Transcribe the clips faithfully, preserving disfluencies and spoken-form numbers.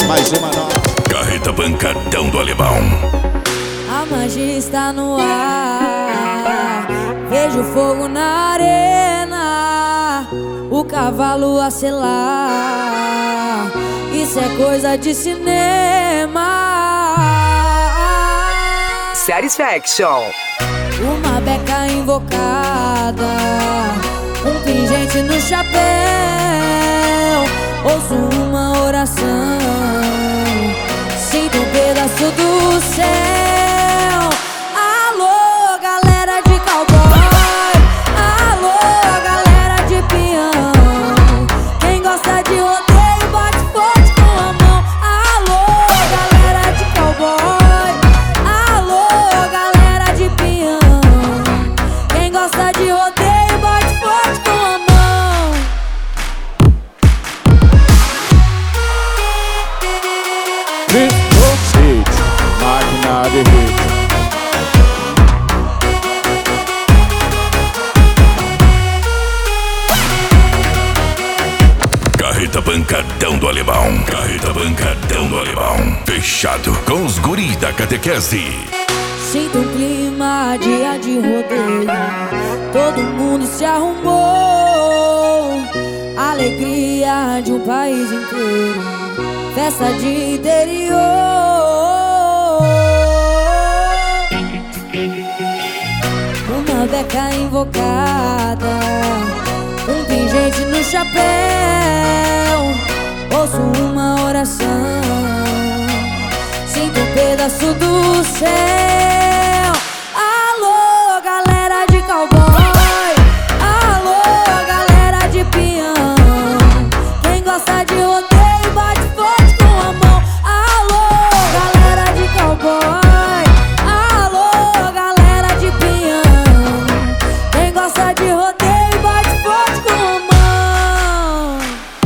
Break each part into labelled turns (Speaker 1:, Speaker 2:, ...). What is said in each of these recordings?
Speaker 1: Mais uma nova.
Speaker 2: Carreta Pancadão do Alemão.
Speaker 3: A magia está no ar, vejo fogo na arena, o cavalo a selar, isso é coisa de cinema.
Speaker 4: Satisfaction.
Speaker 3: Uma beca invocada, um pingente no chapéu, ouço uma oração, sinto um pedaço do céu. Alô, galera de cowboy, alô, galera de peão, quem gosta de rodeio bate forte com a mão. Alô, galera de cowboy, alô, galera de peão, quem gosta de rodeio bate forte com a mão.
Speaker 1: Hit, máquina de hit.
Speaker 2: Carreta Pancadão do Alemão. Carreta Pancadão do Alemão. Fechado com os guris da catequese.
Speaker 3: Sinto um clima, dia de rodeio, todo mundo se arrumou. Alegria de um país inteiro, festa de interior. Uma beca invocada, um pingente no chapéu, ouço uma oração, sinto um pedaço do céu. Alô, galera de cowboy, alô, galera de peão, quem gosta de rodeio bate forte com a mão. Alô, galera de cowboy, alô, galera de peão, quem gosta de rodeio bate forte com a mão.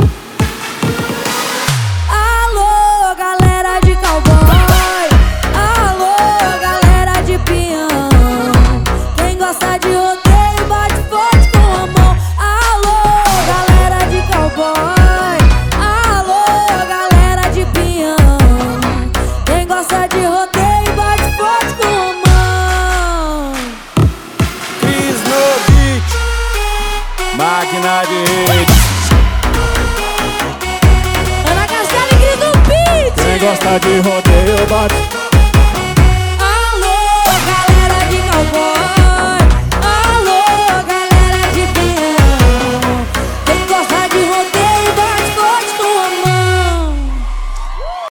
Speaker 3: Alô, galera de cowboy, alô, galera de peão, quem gosta de rodeio bate forte com a mão. Alô, galera de cowboy, alô, galera de peão, quem gosta de rodeio bate forte com a mão.
Speaker 1: Cris no beat, máquina de hit.
Speaker 3: Ana Castela e Cris no beat.
Speaker 1: Quem gosta de rodeio bate.